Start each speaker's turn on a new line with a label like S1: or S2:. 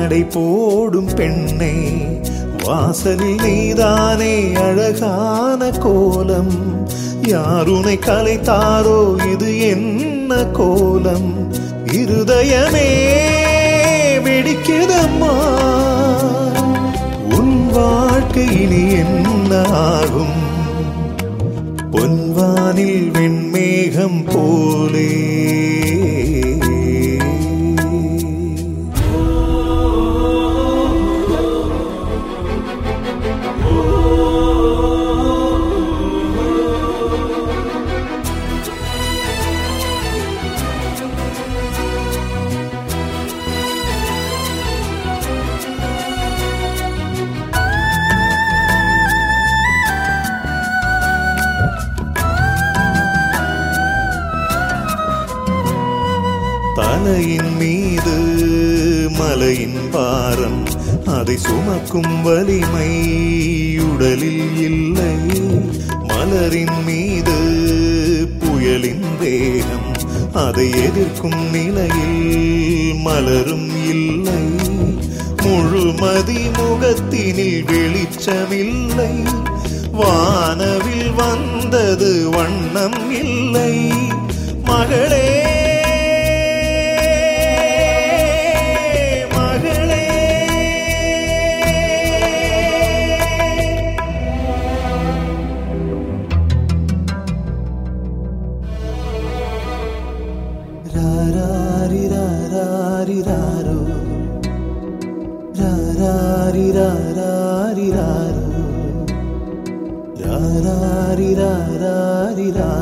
S1: நடை போடும் பெண்ணே, வாசலில் நீதானே அழகான கோலம். யாருனை கலைத்தாரோ இது என்ன கோலம்? இருதயமே வெடிக்குதம்மா, உன் வாழ்க்கை இனி என்ன ஆகும்? பொன்வானில் வெண்மேகம் போலே தலையின் மீது மலையின் பாரம், அதை சுமக்கும் வலிமை உடலில் இல்லை. மலரின் மீது புயலின் வேகம், அதை எதிர்க்கும் நிலையில் மலரும் இல்லை. முழுமதி முகத்தினில் வெளிச்சமில்லை, வானவில் வந்தது வண்ணம் இல்லை. மகளே ra ra